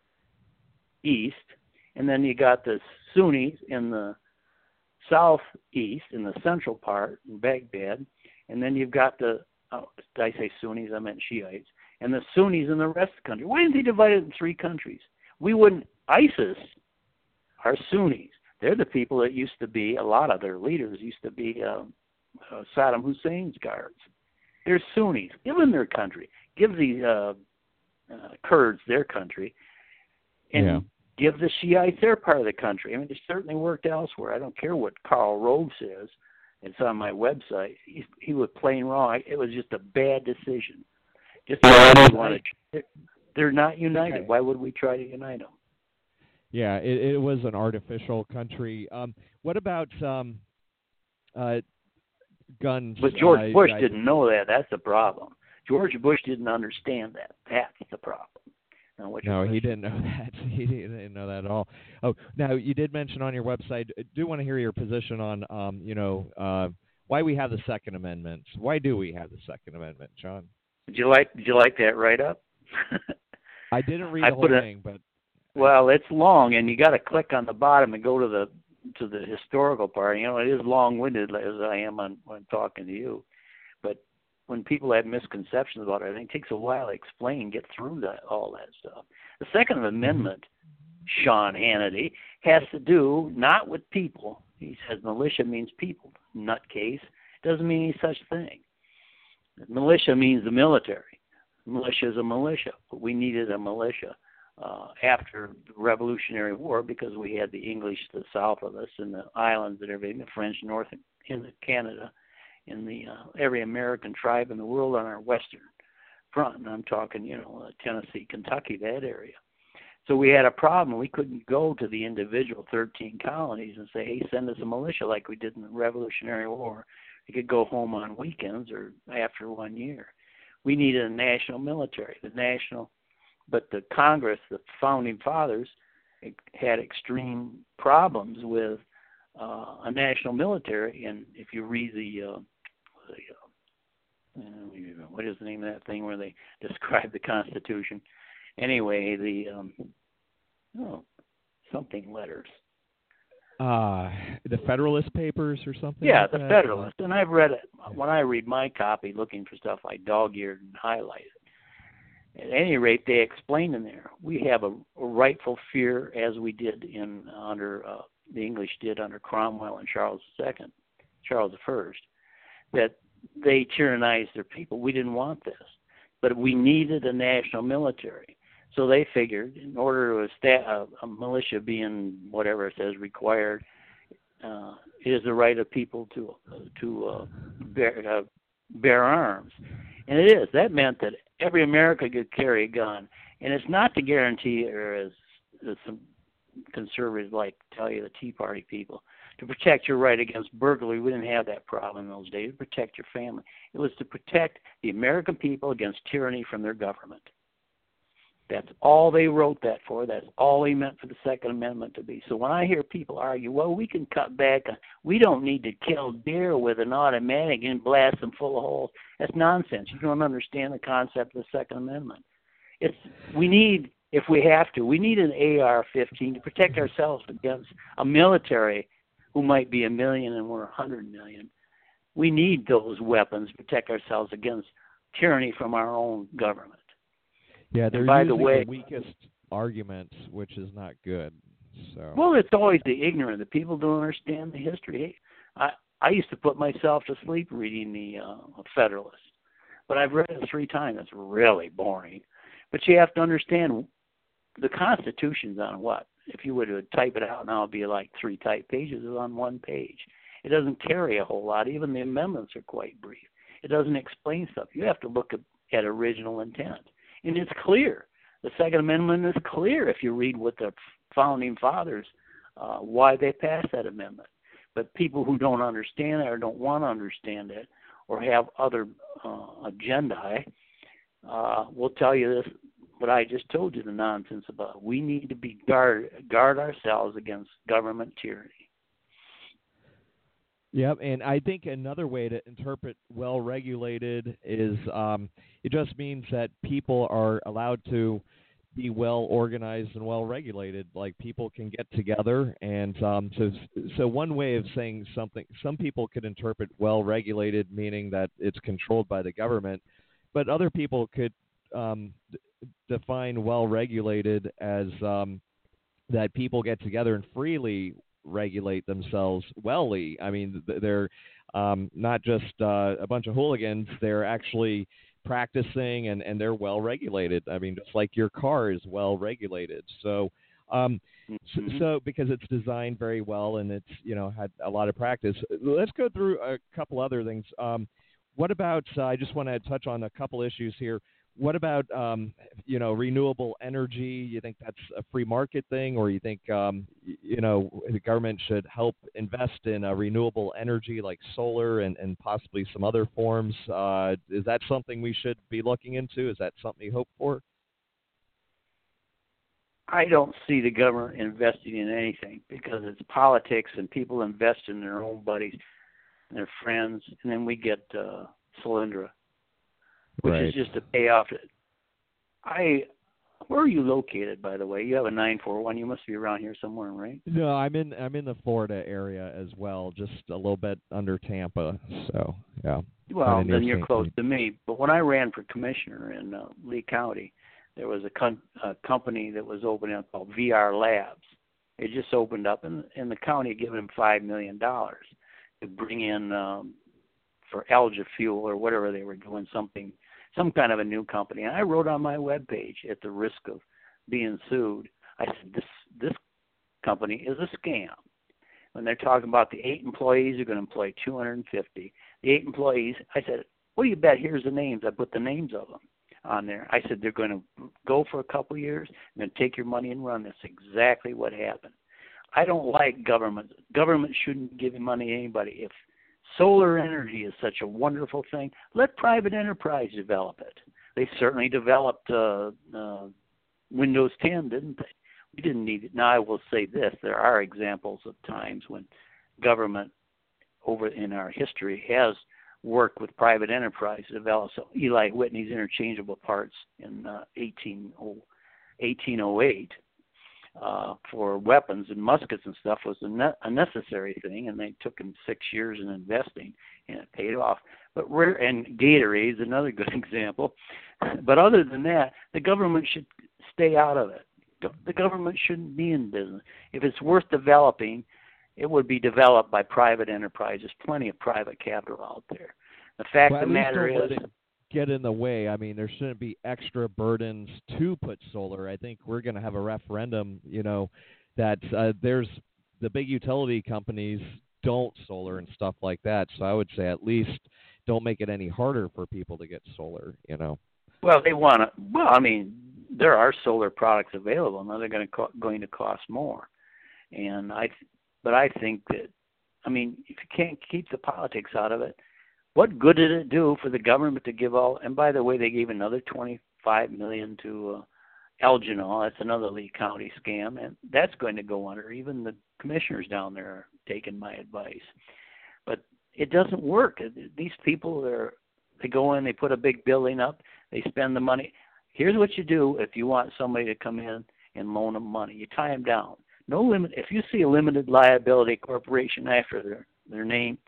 And then you got the Sunnis in the southeast, in the central part, in Baghdad. And then you've got did I say Sunnis? I meant Shiites. And the Sunnis in the rest of the country. Why didn't they divide it in 3 countries? ISIS are Sunnis. They're the people that used to be, a lot of their leaders used to be Saddam Hussein's guards. They're Sunnis. Give them their country. Give the Kurds their country. And give the Shiites their part of the country. I mean, it certainly worked elsewhere. I don't care what Karl Rove says. It's on my website. He was plain wrong. It was just a bad decision. They're not united. Okay. Why would we try to unite them? Yeah, it was an artificial country. What about guns? But George Bush didn't know that. That's the problem. George Bush didn't understand that. That's the problem. No, he didn't know that. He didn't know that at all. Oh, now you did mention on your website. I do want to hear your position on, why we have the Second Amendment. Why do we have the Second Amendment, John? Did you like that write-up? I didn't read the whole thing, but well, it's long, and you got to click on the bottom and go to the historical part. It is long-winded as I am when talking to you, but when people have misconceptions about it, I think it takes a while to explain, get through all that stuff. The Second Amendment, Sean Hannity, has to do not with people. He says militia means people. Nutcase. Doesn't mean any such thing. Militia means the military. Militia is a militia, but we needed a militia after the Revolutionary War because we had the English to the south of us and the islands and everything, the French north in Canada, and every American tribe in the world on our western front. And I'm talking, Tennessee, Kentucky, that area. So we had a problem. We couldn't go to the individual 13 colonies and say, hey, send us a militia like we did in the Revolutionary War. You could go home on weekends or after 1 year. We needed a national military. But the Congress, the founding fathers, had extreme problems with a national military. And if you read what is the name of that thing where they describe the Constitution? Anyway, Oh, something letters. The Federalist Papers or something. Yeah, like the that? Federalist. And I've read it. When I read my copy, looking for stuff, I dog-eared and highlighted. At any rate, they explain in there, we have a rightful fear, as we did under the English did under Cromwell and Charles I, that they tyrannized their people. We didn't want this, but we needed a national military. So they figured, in order to a militia being whatever it says required, it is the right of people to bear arms, and it is. That meant that every American could carry a gun, and it's not to guarantee, or as some conservatives like to tell you, the Tea Party people, to protect your right against burglary. We didn't have that problem in those days. To protect your family. It was to protect the American people against tyranny from their government. That's all they wrote that for. That's all they meant for the Second Amendment to be. So when I hear people argue, well, we can cut back. We don't need to kill deer with an automatic and blast them full of holes. That's nonsense. You don't understand the concept of the Second Amendment. We need, if we have to, we need an AR-15 to protect ourselves against a military who might be 1 million and we're 100 million. We need those weapons to protect ourselves against tyranny from our own government. Yeah, they're using the weakest arguments, which is not good. So. Well, it's always the ignorant. The people don't understand the history. I used to put myself to sleep reading the Federalist, but I've read it 3 times. It's really boring. But you have to understand the Constitution's on what? If you were to type it out now, it'd be like 3 typed pages. It's on 1 page. It doesn't carry a whole lot. Even the amendments are quite brief. It doesn't explain stuff. You have to look at original intent. And it's clear. The Second Amendment is clear if you read what the Founding Fathers, why they passed that amendment. But people who don't understand it or don't want to understand it or have other agendae will tell you this, what I just told you, the nonsense about. We need to be guard ourselves against government tyranny. Yep, and I think another way to interpret well-regulated is it just means that people are allowed to be well-organized and well-regulated. Like people can get together, and so one way of saying something, some people could interpret well-regulated meaning that it's controlled by the government, but other people could define well-regulated as that people get together and freely regulate themselves wellly. I mean, they're not just a bunch of hooligans. They're actually practicing, and they're well regulated. I mean, just like your car is well regulated. So, so because it's designed very well and it's had a lot of practice. Let's go through a couple other things. What about? I just want to touch on a couple issues here. What about, renewable energy? You think that's a free market thing, or you think, the government should help invest in renewable energy like solar and possibly some other forms? Is that something we should be looking into? Is that something you hope for? I don't see the government investing in anything because it's politics and people invest in their own buddies and their friends, and then we get Solyndra, which is just to pay off it. Where are you located, by the way? You have a 941. You must be around here somewhere, right? No, I'm in the Florida area as well, just a little bit under Tampa. So yeah. Well, then you're close to me. But when I ran for commissioner in Lee County, there was a company that was opening up called VR Labs. It just opened up, and the county had given them $5 million to bring in for Alga Fuel or whatever they were doing, some kind of a new company. And I wrote on my webpage, at the risk of being sued, I said, this company is a scam. When they're talking about the 8 employees are going to employ 250. The 8 employees, I said, what do you bet? Here's the names. I put the names of them on there. I said, they're going to go for a couple of years, and then take your money and run. That's exactly what happened. I don't like government. Government shouldn't give money to anybody. If solar energy is such a wonderful thing, let private enterprise develop it. They certainly developed Windows 10, didn't they? We didn't need it. Now, I will say this. There are examples of times when government over in our history has worked with private enterprise to develop. So Eli Whitney's interchangeable parts in 1808. for weapons and muskets and stuff was a necessary thing, and they took him 6 years in investing, and it paid off. But and Gatorade is another good example. But other than that, the government should stay out of it. The government shouldn't be in business. If it's worth developing, it would be developed by private enterprise. There's plenty of private capital out there. The fact of the matter is, get in the way. I mean, there shouldn't be extra burdens to put solar. I think we're going to have a referendum, that there's the big utility companies don't solar and stuff like that. So I would say at least don't make it any harder for people to get solar, Well, they want to. Well, I mean, there are solar products available. Now they're going to cost more, but I think that, I mean, if you can't keep the politics out of it, what good did it do for the government to give all? And by the way, they gave another $25 million to Elginal. That's another Lee County scam, and that's going to go under. Even the commissioners down there are taking my advice, but it doesn't work. These people they go in, they put a big building up, they spend the money. Here's what you do if you want somebody to come in and loan them money. You tie them down. No limit. If you see a limited liability corporation after their name,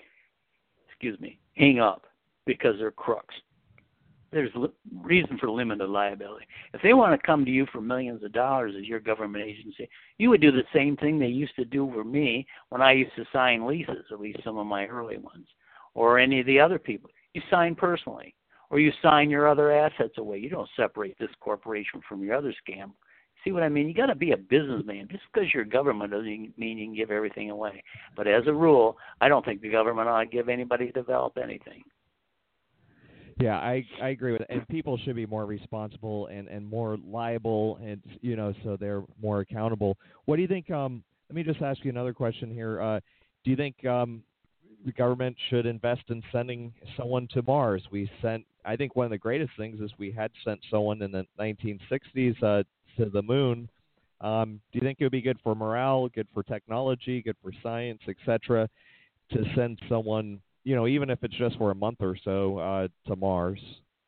hang up, because they're crooks. There's reason for limited liability. If they want to come to you for millions of dollars as your government agency, you would do the same thing they used to do for me when I used to sign leases, at least some of my early ones, or any of the other people. You sign personally, or you sign your other assets away. You don't separate this corporation from your other scam. See what I mean? You got to be a businessman. Just because you're government doesn't mean you can give everything away. But as a rule, I don't think the government ought to give anybody to develop anything. Yeah, I agree with it. And people should be more responsible and more liable, and so they're more accountable. What do you think? Let me just ask you another question here. Do you think the government should invest in sending someone to Mars? I think one of the greatest things is we had sent someone in the 1960s to the moon. Do you think it would be good for morale, good for technology, good for science, etc., to send someone, even if it's just for a month or so, to Mars?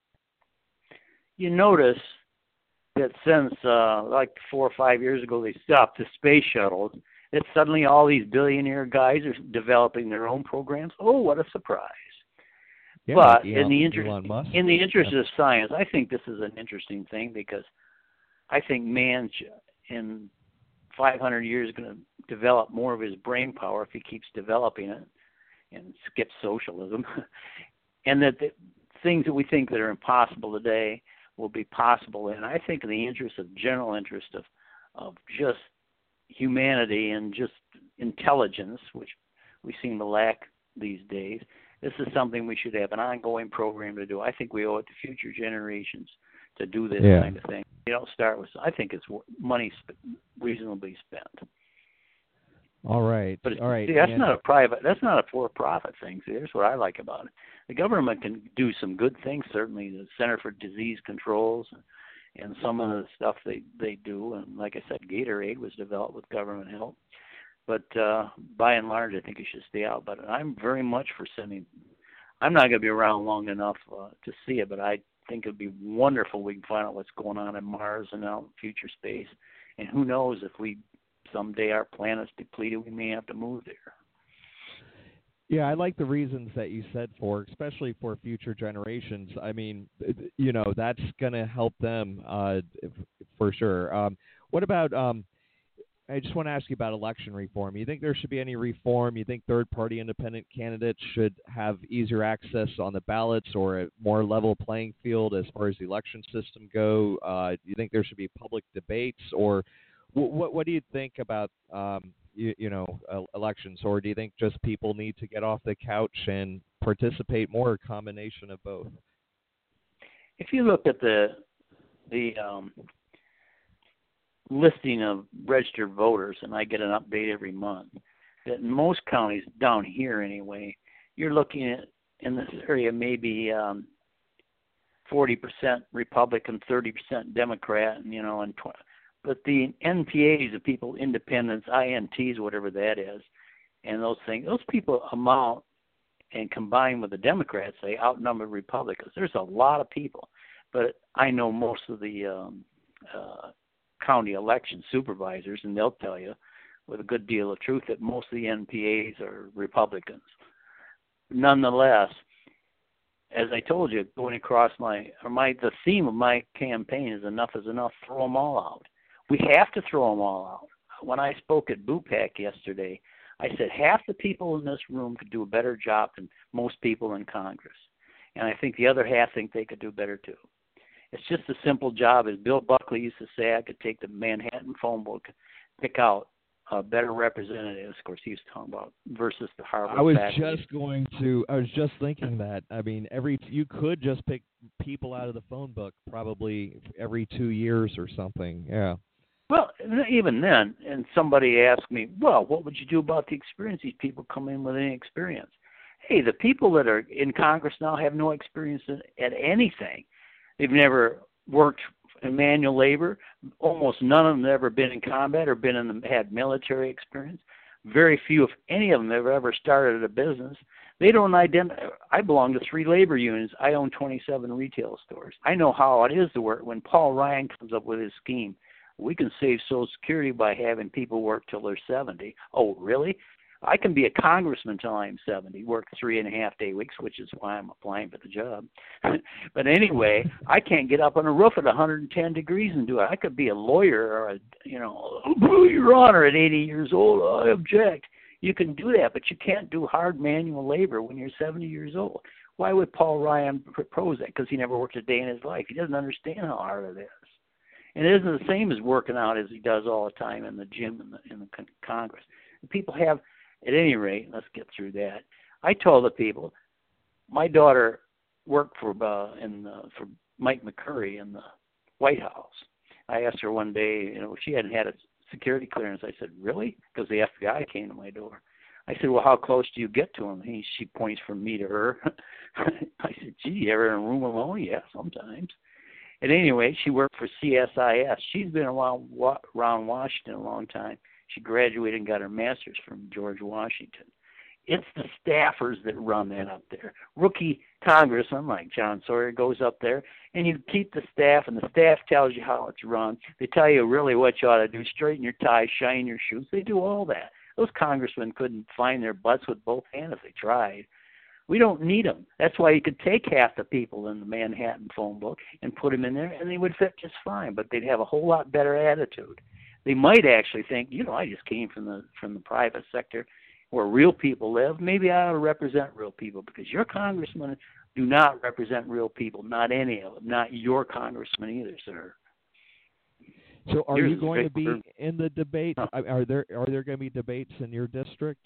You notice that since like 4 or 5 years ago they stopped the space shuttles, that suddenly all these billionaire guys are developing their own programs. Oh, what a surprise. Yeah, but in the interest of science, I think this is an interesting thing, because I think man in 500 years is going to develop more of his brain power if he keeps developing it and skips socialism. And that the things that we think that are impossible today will be possible. And I think in the general interest of just humanity and just intelligence, which we seem to lack these days, this is something we should have an ongoing program to do. I think we owe it to future generations to do this kind of thing. You don't start with, I think it's money reasonably spent. All right. But all right. See, that's not a for-profit thing. See, here's what I like about it. The government can do some good things, certainly the Center for Disease Controls and some of the stuff they do. And like I said, Gatorade was developed with government help. But by and large, I think you should stay out. But I'm very much for sending. I'm not going to be around long enough to see it, but I think it would be wonderful we can find out what's going on in Mars and out in future space. And who knows, if someday our planet's depleted, we may have to move there. Yeah, I like the reasons that you said for, especially for future generations. I mean, that's going to help them for sure. What about, I just want to ask you about election reform. You think there should be any reform? You think third-party independent candidates should have easier access on the ballots or a more level playing field as far as the election system go? Do you think there should be public debates, or what do you think about elections, or do you think just people need to get off the couch and participate more, a combination of both? If you look at the listing of registered voters, and I get an update every month, that in most counties, down here anyway, you're looking at, in this area, maybe 40% Republican, 30% Democrat, and but the NPAs, the people, independents, INTs, whatever that is, and those things, those people amount and combine with the Democrats, they outnumber Republicans. There's a lot of people, but I know most of the county election supervisors, and they'll tell you with a good deal of truth that most of the NPAs are Republicans. Nonetheless, as I told you, going across the theme of my campaign is enough is enough. Throw them all out. We have to throw them all out. When I spoke at BUPAC yesterday, I said half the people in this room could do a better job than most people in Congress. And I think the other half think they could do better too. It's just a simple job. As Bill Buckley used to say, I could take the Manhattan phone book, pick out better representatives. Of course, he was talking about versus the Harvard faculty. I was just thinking that. I mean, you could just pick people out of the phone book probably every 2 years or something. Yeah. Well, even then, and somebody asked me, well, what would you do about the experience? These people come in with any experience. Hey, the people that are in Congress now have no experience at anything. They've never worked in manual labor. Almost none of them have ever been in combat or had military experience. Very few, if any of them, have ever started a business. They don't identify. I belong to 3 labor unions. I own 27 retail stores. I know how it is to work. When Paul Ryan comes up with his scheme, we can save Social Security by having people work till they're 70. Oh, really? I can be a congressman till I'm 70, work 3.5-day weeks, which is why I'm applying for the job. But anyway, I can't get up on a roof at 110 degrees and do it. I could be a lawyer or Your Honor, at 80 years old, I object. You can do that, but you can't do hard manual labor when you're 70 years old. Why would Paul Ryan propose that? Because he never worked a day in his life. He doesn't understand how hard it is. And it isn't the same as working out as he does all the time in the gym in the Congress. And people have, at any rate, let's get through that. I told the people, my daughter worked for Mike McCurry in the White House. I asked her one day, she hadn't had a security clearance. I said, really? Because the FBI came to my door. I said, well, how close do you get to him? She points from me to her. I said, gee, you ever in a room alone? Yeah, sometimes. At any rate, she worked for CSIS. She's been around Washington a long time. She graduated and got her master's from George Washington. It's the staffers that run that up there. Rookie congressman like John Sawyer goes up there, and you keep the staff, and the staff tells you how it's run. They tell you really what you ought to do, straighten your tie, shine your shoes. They do all that. Those congressmen couldn't find their butts with both hands if they tried. We don't need them. That's why you could take half the people in the Manhattan phone book and put them in there, and they would fit just fine, but they'd have a whole lot better attitude. They might actually think, I just came from the private sector where real people live. Maybe I ought to represent real people, because your congressmen do not represent real people, not any of them, not your congressman either, sir. So are you going to be in the debate? Are there going to be debates in your district?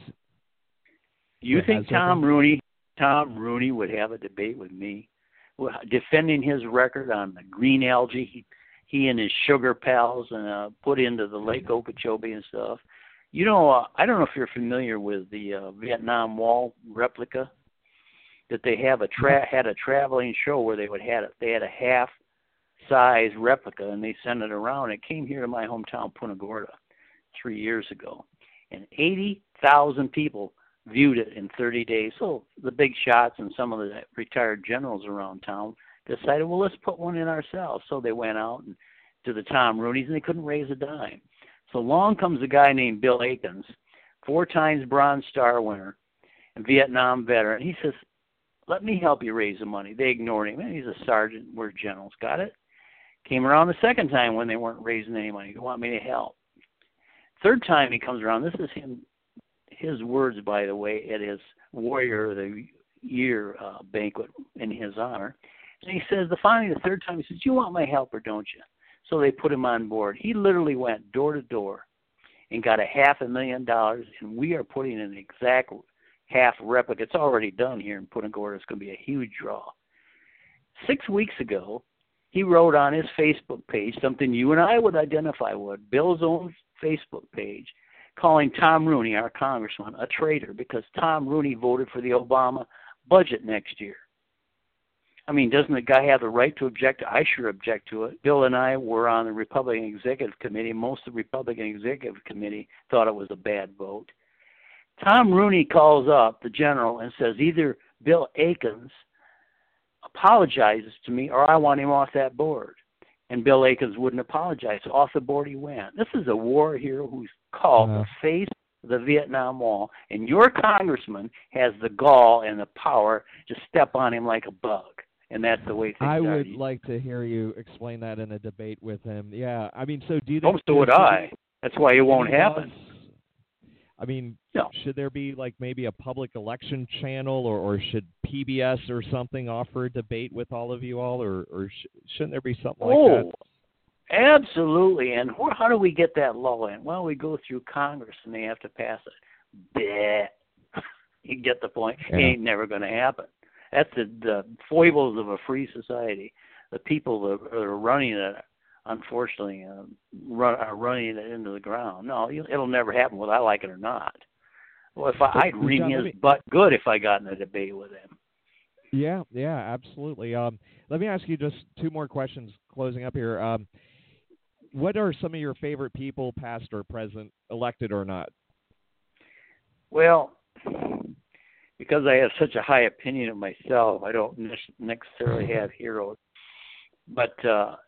You think Tom Rooney would have a debate with me, defending his record on the green algae he and his sugar pals put into the Lake Okeechobee and stuff? I don't know if you're familiar with the Vietnam Wall replica, that they have had a traveling show where they had a half-size replica, and they sent it around. It came here to my hometown, Punta Gorda, 3 years ago, and 80,000 people viewed it in 30 days. So the big shots and some of the retired generals around town decided, well, let's put one in ourselves. So they went out to the Tom Rooney's, and they couldn't raise a dime. So along comes a guy named Bill Akins, 4 times Bronze Star winner, a Vietnam veteran. He says, let me help you raise the money. They ignored him. He's a sergeant. We're generals. Got it? Came around the second time when they weren't raising any money. They want me to help. Third time he comes around. This is his words, by the way, at his Warrior of the Year banquet in his honor. And he says, finally, the third time, he says, you want my help or don't you? So they put him on board. He literally went door to door and got $500,000, and we are putting an exact half replica. It's already done here in Punta Gorda. It's going to be a huge draw. 6 weeks ago, he wrote on his Facebook page something you and I would identify with, Bill's own Facebook page, calling Tom Rooney, our congressman, a traitor because Tom Rooney voted for the Obama budget next year. I mean, doesn't the guy have the right to object? I sure object to it. Bill and I were on the Republican Executive Committee. Most of the Republican Executive Committee thought it was a bad vote. Tom Rooney calls up the general and says either Bill Akins apologizes to me or I want him off that board. And Bill Aikens wouldn't apologize. So off the board he went. This is a war hero who's called the face of the Vietnam Wall, and your congressman has the gall and the power to step on him like a bug. And that's the way things are. I would like to hear you explain that in a debate with him. Yeah, I mean, so do you think... So would I. That's why it won't happen. I mean, no. Should there be like maybe a public election channel, or should PBS or something offer a debate with all of you all, or shouldn't there be something like that? Absolutely. And how do we get that law in? Well, we go through Congress and they have to pass it. Bleh. You get the point. Yeah. It ain't never going to happen. That's the foibles of a free society. The people that are running it, unfortunately, are running it into the ground. No, it'll never happen whether I like it or not. Well, I'd wring his butt good if I got in a debate with him. Yeah, absolutely. Let me ask you just two more questions closing up here. What are some of your favorite people, past or present, elected or not? Well, because I have such a high opinion of myself, I don't necessarily have heroes. But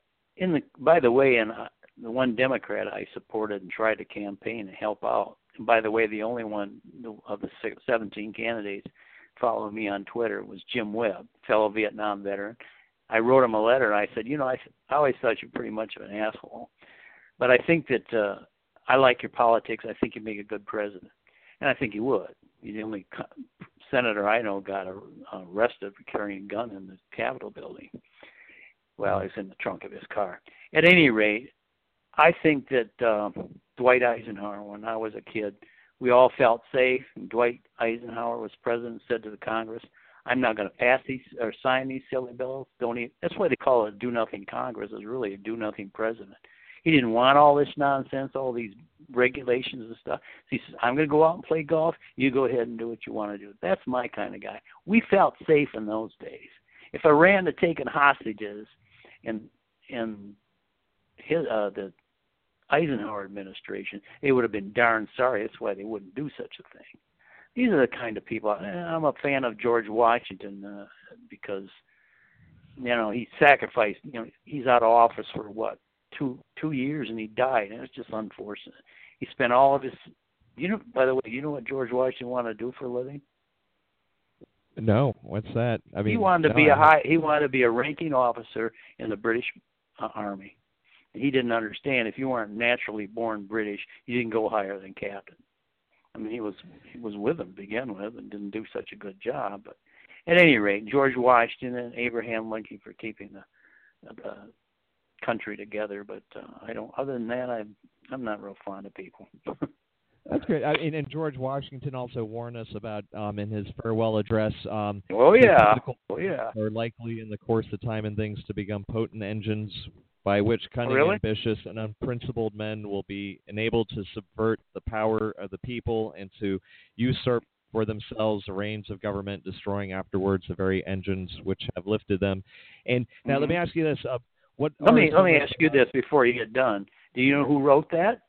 by the way, the one Democrat I supported and tried to campaign and help out, and by the way, the only one of the 17 candidates following me on Twitter was Jim Webb, fellow Vietnam veteran. I wrote him a letter, and I said, I always thought you were pretty much of an asshole. But I think that I like your politics. I think you make a good president. And I think you would. You're the only senator I know got arrested for carrying a gun in the Capitol building. Well, it's in the trunk of his car. At any rate, I think that Dwight Eisenhower, when I was a kid, we all felt safe. And Dwight Eisenhower was president, said to the Congress, I'm not going to pass these or sign these silly bills. That's why they call it a do-nothing Congress. It's really a do-nothing president. He didn't want all this nonsense, all these regulations and stuff. So he says, I'm going to go out and play golf. You go ahead and do what you want to do. That's my kind of guy. We felt safe in those days. If Iran had taken hostages in the Eisenhower administration, they would have been darn sorry. That's why they wouldn't do such a thing. These are the kind of people. I'm a fan of George Washington because, he sacrificed. He's out of office for what, 2 years, and he died, and it's just unfortunate. He spent all of his. By the way, what George Washington wanted to do for a living? No, what's that? I mean, he wanted to be a ranking officer in the British Army. And he didn't understand if you weren't naturally born British, you didn't go higher than captain. I mean, he was with them to begin with and didn't do such a good job. But at any rate, George Washington and Abraham Lincoln for keeping the country together. But I don't. Other than that, I'm not real fond of people. That's great. And George Washington also warned us about in his farewell address. Are likely in the course of time and things to become potent engines by which cunning, ambitious, and unprincipled men will be enabled to subvert the power of the people and to usurp for themselves the reins of government, destroying afterwards the very engines which have lifted them. And now let me ask you this: Let me ask you this before you get done. Do you know who wrote that?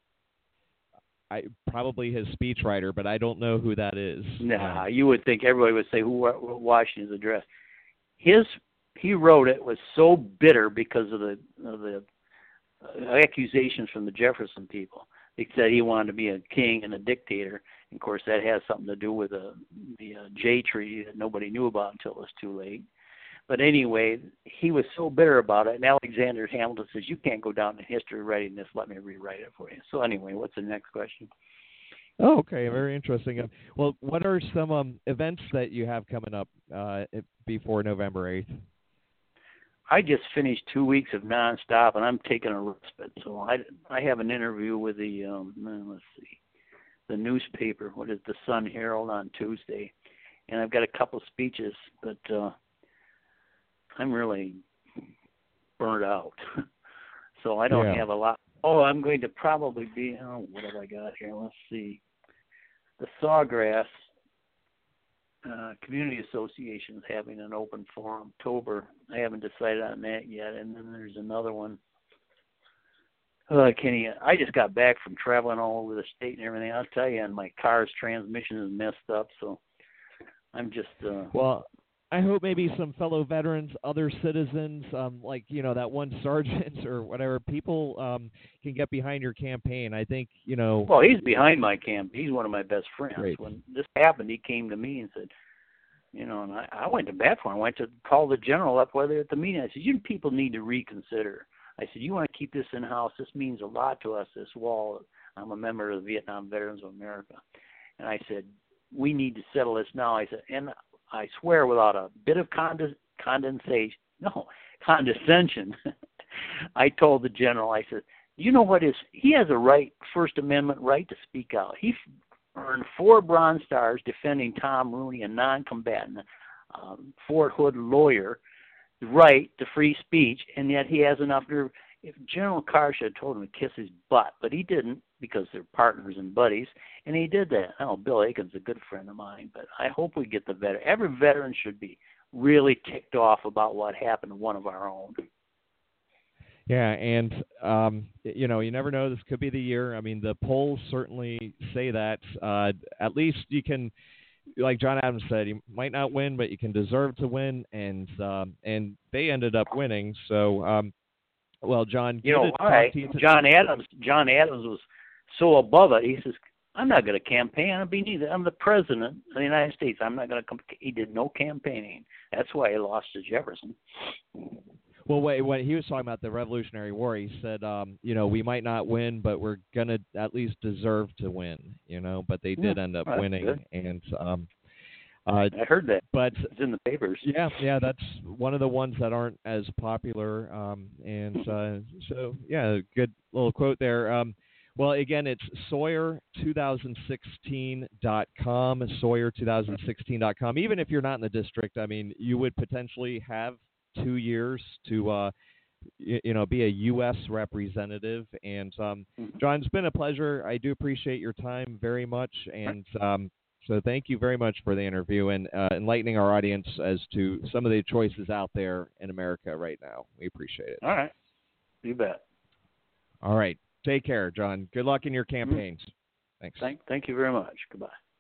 Probably his speechwriter, but I don't know who that is. Nah, you would think everybody would say who wrote Washington's address. He wrote it was so bitter because of the accusations from the Jefferson people. They said he wanted to be a king and a dictator. And of course, that has something to do with the Jay Treaty that nobody knew about until it was too late. But anyway, he was so bitter about it, and Alexander Hamilton says, you can't go down in history writing this. Let me rewrite it for you. So anyway, what's the next question? Oh, okay. Very interesting. Well, what are some events that you have coming up before November 8th? I just finished 2 weeks of nonstop, and I'm taking a respite. So I have an interview with the, the newspaper, what is the Sun Herald on Tuesday. And I've got a couple speeches, but I'm really burnt out. So I don't have a lot. Oh, I'm going to probably be, what have I got here? Let's see. The Sawgrass Community Association is having an open forum October. I haven't decided on that yet. And then there's another one. Kenny, I just got back from traveling all over the state and everything. I'll tell you, and my car's transmission is messed up, so I'm just... Well, I hope maybe some fellow veterans, other citizens, like that one sergeant or whatever, people can get behind your campaign. I think Well, he's behind my campaign. He's one of my best friends. Great. When this happened, he came to me and said, and I went to bat for him. I went to call the general up while they were at the meeting. I said, you people need to reconsider. I said, you want to keep this in-house? This means a lot to us, this wall. I'm a member of the Vietnam Veterans of America. And I said, we need to settle this now. I said, and I swear without a bit of condescension, I told the general, I said, you know what he has a right, First Amendment right to speak out. He earned 4 Bronze Stars defending Tom Rooney, a non-combatant, Fort Hood lawyer, the right to free speech, and yet he has enough nerve. If General Carr should have told him to kiss his butt, but he didn't because they're partners and buddies, and he did that. Oh, Bill Aiken's a good friend of mine, but I hope we get the veteran. Every veteran should be really ticked off about what happened to one of our own. Yeah, and you never know. This could be the year. I mean, the polls certainly say that. At least you can, like John Adams said, you might not win, but you can deserve to win, and they ended up winning. So, well, John, John Adams was so above it. He says, "I'm not going to campaign. I'm the president of the United States. I'm not going to." He did no campaigning. That's why he lost to Jefferson. Well, when he was talking about the Revolutionary War, he said, we might not win, but we're going to at least deserve to win, but they did end up winning. Good. And I heard that. But it's in the papers. Yeah, that's one of the ones that aren't as popular. So, yeah, good little quote there. Well, again, it's Sawyer2016.com, Sawyer2016.com. Even if you're not in the district, I mean, you would potentially have 2 years to, be a U.S. representative. And, John, it's been a pleasure. I do appreciate your time very much. And so thank you very much for the interview and enlightening our audience as to some of the choices out there in America right now. We appreciate it. All right. You bet. All right. Take care, John. Good luck in your campaigns. Thanks. Thank you very much. Goodbye.